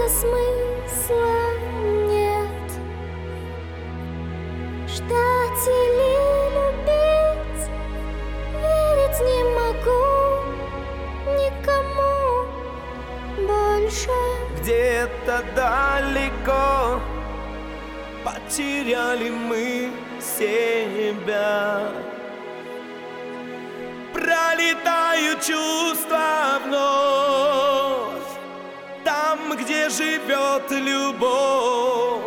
мне смысла нет ждать или любить, верить не могу никому больше. Где-то далеко потеряли мы себя. Пролетают чувства вновь там, где живет любовь.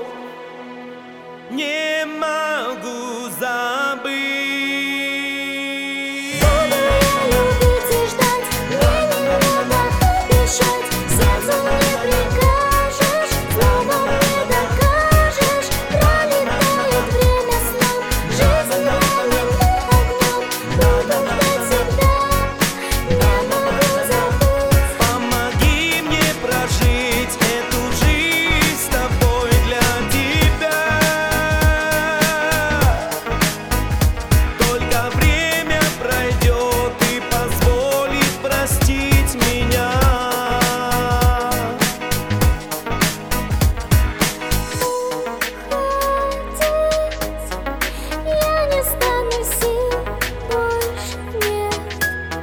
Не могу забыть. Буду я любить и ждать, мне не надо обещать. Сердцу не прикажешь, словом не докажешь. Пролетает время снов, жизнь раненым огнем. Буду ждать всегда, не могу забыть. Помоги мне прожить эту жизнь с тобой для тебя. Только время пройдет и позволит простить меня. Я не стану, сил больше нет.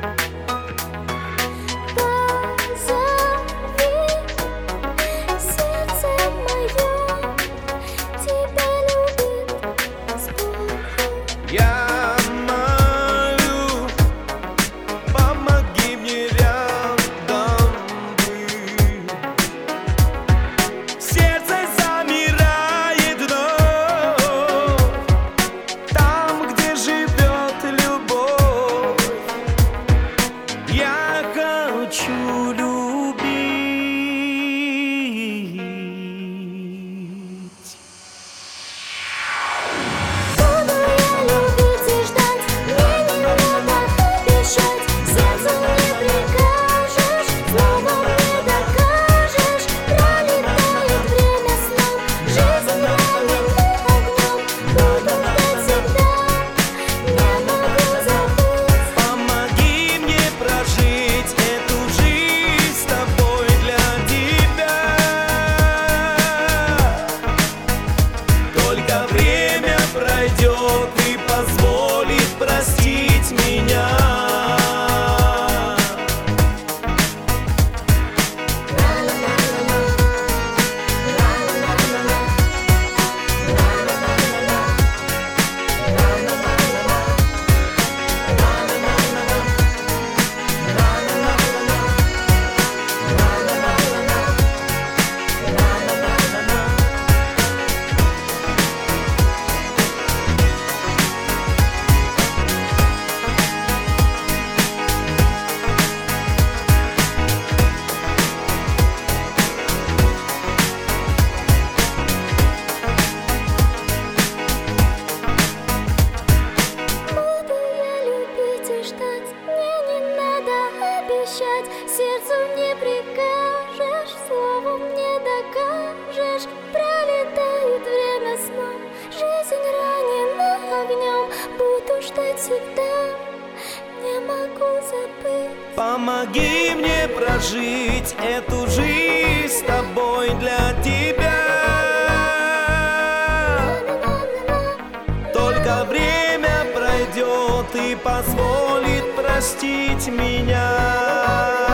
Позови, сердце мое тебя любит с болью. Я молю, помоги мне рядом быть. Сердце замирает вновь там, где живет любовь. Я хочу любить. Буду я любить и ждать, мне не надо обещать. Сердцу не прикажешь, словом не докажешь. Пролетает время снов, жизнь раненым огнем. Буду ждать всегда, не могу забыть. Помоги мне прожить эту жизнь с тобой для тебя. Только время пройдет и позволит простить меня. Буду я любить и ждать, мне не надо обещать. Сердцу не прикажешь, словом не докажешь. Пролетает время снов, жизнь ранена огнем. Буду ждать всегда, не могу забыть. Помоги мне прожить эту жизнь с тобой для тебя. Только время пройдет и позволит простить меня.